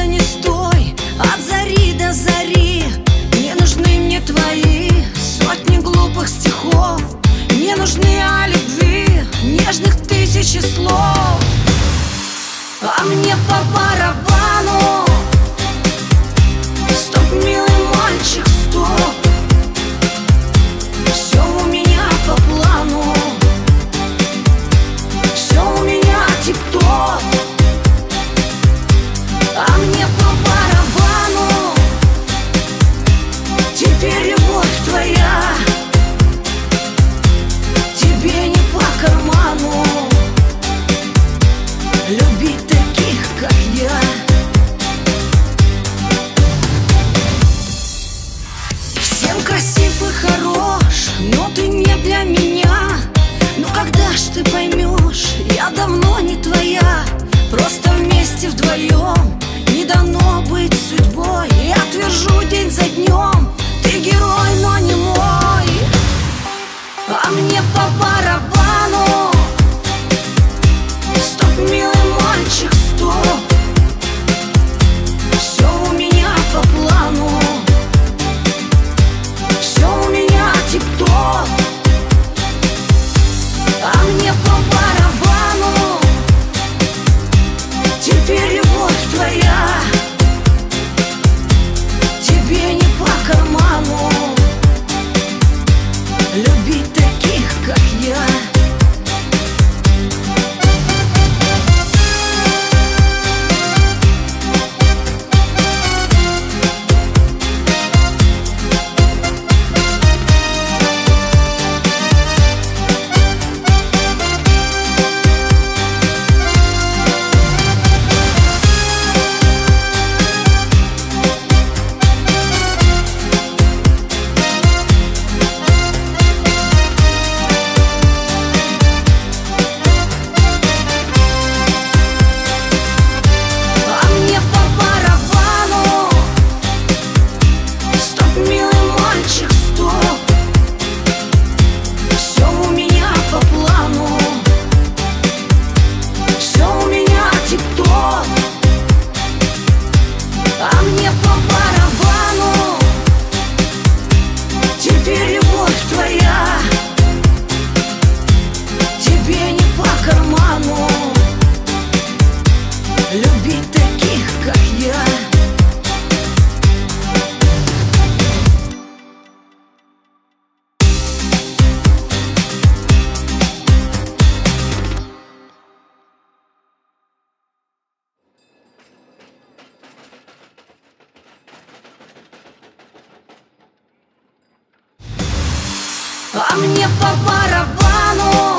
не стой от зари до зари. Не нужны мне твои сотни глупых стихов, не нужны о любви нежных тысячи слов. А мне по барабану, стоп, милый мальчик, стоп. Все у меня по плану, все у меня тип-топ. А мне по барабану, теперь любовь твоя тебе не по карману. Любить таких, как я. Всем красив и хорош, но ты не для меня. Ну когда ж ты поймешь, я давно не твоя. Просто вместе вдвоем не дано быть судьбой. Я твержу день за днем, ты герой, но не мой. А мне по барабану, стоп, милый мальчик, стоп. Все у меня по плану, все у меня тип-топ. А мне по барабану, теперь любовь твоя тебе не по карману. Любить таких, как я. Любить таких, как я. А мне по барабану,